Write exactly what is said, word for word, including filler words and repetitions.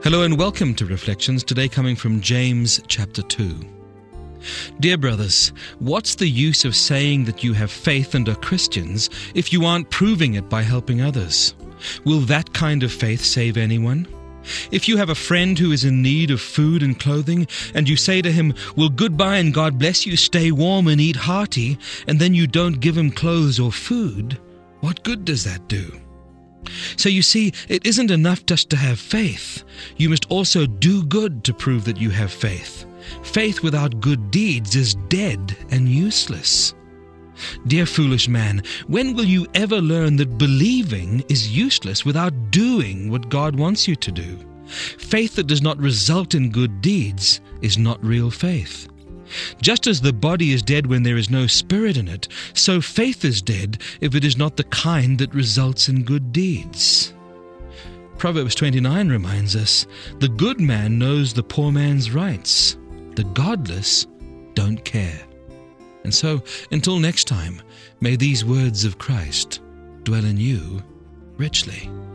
Hello and welcome to Reflections, today coming from James chapter two. Dear brothers, what's the use of saying that you have faith and are Christians if you aren't proving it by helping others? Will that kind of faith save anyone? If you have a friend who is in need of food and clothing, and you say to him, "Well, goodbye and God bless you, stay warm and eat hearty," and then you don't give him clothes or food, what good does that do? So you see, it isn't enough just to have faith. You must also do good to prove that you have faith. Faith without good deeds is dead and useless. Dear foolish man, when will you ever learn that believing is useless without doing what God wants you to do? Faith that does not result in good deeds is not real faith. Just as the body is dead when there is no spirit in it, so faith is dead if it is not the kind that results in good deeds. Proverbs twenty-nine reminds us, "The good man knows the poor man's rights. The godless don't care." And so, until next time, may these words of Christ dwell in you richly.